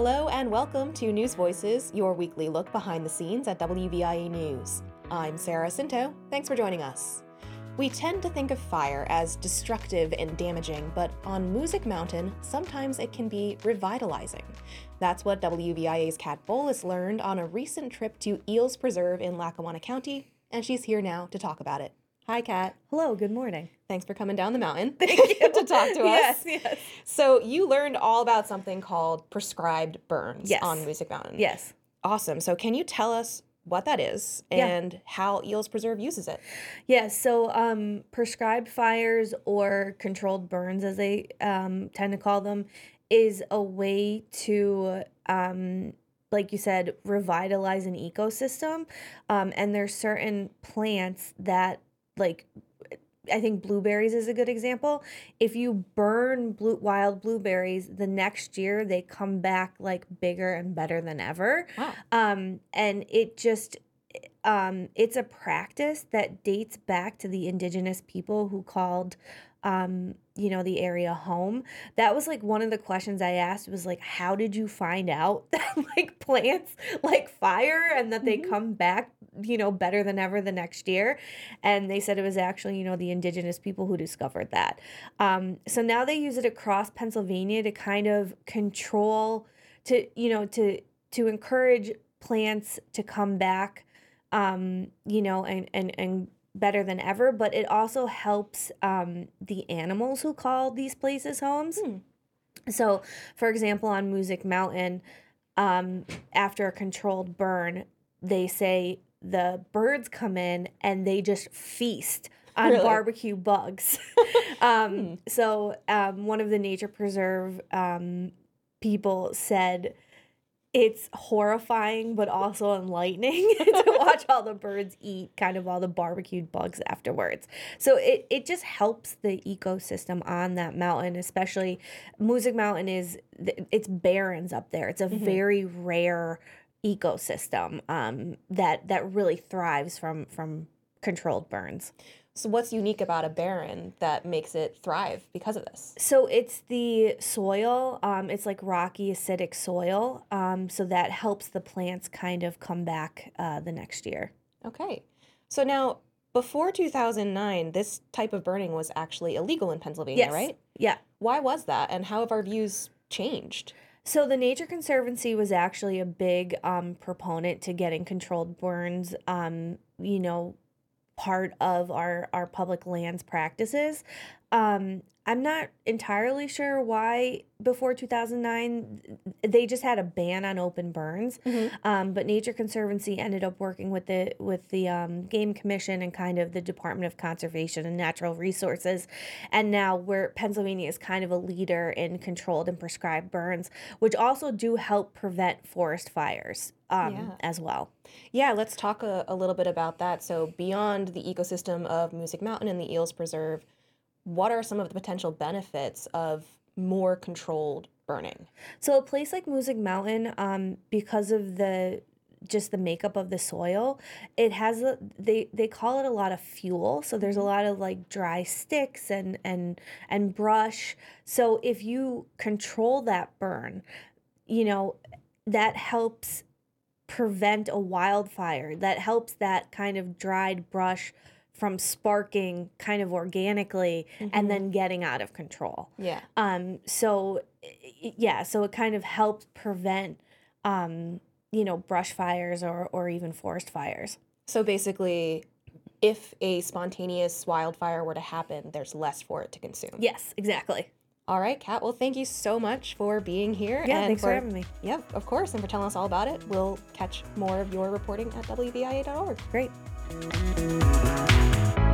Hello and welcome to News Voices, your weekly look behind the scenes at WVIA News. I'm Sarah Cinto. Thanks for joining us. We tend to think of fire as destructive and damaging, but on Music Mountain, sometimes it can be revitalizing. That's what WVIA's Kat Bolis learned on a recent trip to Eels Preserve in Lackawanna County, and she's here now to talk about it. Hi, Kat. Hello, good morning. Thanks for coming down the mountain Thank you. to talk to us. Yes. So you learned all about something called prescribed burns Yes. on Music Mountain. Yes. Awesome. So can you tell us what that is and how Eels Preserve uses it? Yeah, so prescribed fires or controlled burns, as they tend to call them, is a way to, like you said, revitalize an ecosystem. And there's certain plants that, like, I think blueberries is a good example. If you burn wild blueberries, the next year they come back like bigger and better than ever. Wow. And it just, it's a practice that dates back to the indigenous people who called, the area home. That was like one of the questions I asked was like, how did you find out that like plants like fire and that they come back, better than ever the next year? And they said it was actually, the indigenous people who discovered that. So now they use it across Pennsylvania to kind of control, to encourage plants to come back, and better than ever, but it also helps the animals who call these places homes. So, for example, on Music Mountain, after a controlled burn, they say the birds come in and they just feast on barbecue bugs. So one of the nature preserve people said, it's horrifying, but also enlightening to watch all the birds eat kind of all the barbecued bugs afterwards. So it just helps the ecosystem on that mountain, especially Music Mountain it's barrens up there. It's a very rare ecosystem that really thrives from controlled burns. So what's unique about a barren that makes it thrive because of this? So it's the soil. It's like rocky, acidic soil. So that helps the plants kind of come back the next year. Okay. So now, before 2009, this type of burning was actually illegal in Pennsylvania, right? Yeah. Why was that, and how have our views changed? So the Nature Conservancy was actually a big proponent to getting controlled burns, part of our public lands practices. I'm not entirely sure why before 2009 they just had a ban on open burns, but Nature Conservancy ended up working with the Game Commission and kind of the Department of Conservation and Natural Resources, and now Pennsylvania is kind of a leader in controlled and prescribed burns, which also do help prevent forest fires as well. Yeah, let's talk a little bit about that. So beyond the ecosystem of Music Mountain and the Eels Preserve, what are some of the potential benefits of more controlled burning? So a place like Music Mountain, because of the makeup of the soil, it has they call it a lot of fuel. So there's a lot of like dry sticks and brush. So if you control that burn, that helps prevent a wildfire. That helps that kind of dried brush from sparking kind of organically and then getting out of control. Yeah. So it kind of helps prevent, brush fires or even forest fires. So basically, if a spontaneous wildfire were to happen, there's less for it to consume. Yes, exactly. All right, Kat. Well, thank you so much for being here. Yeah, thanks for having me. Yeah, of course, and for telling us all about it. We'll catch more of your reporting at WVIA.org. Great.